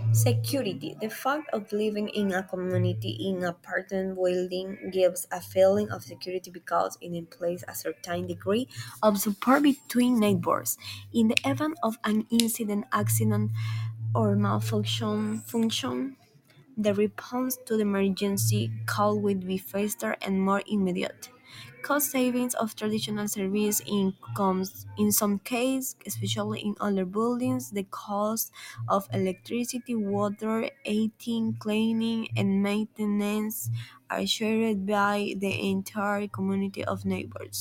Security. The fact of living in a community in a apartment building gives a feeling of security because it implies a certain degree of support between neighbors. In the event of an incident, accident, or malfunction, the response to the emergency call will be faster and more immediate. Cost savings of traditional service incomes in some cases, especially in older buildings, the cost of electricity, water, heating, cleaning, and maintenance are shared by the entire community of neighbors.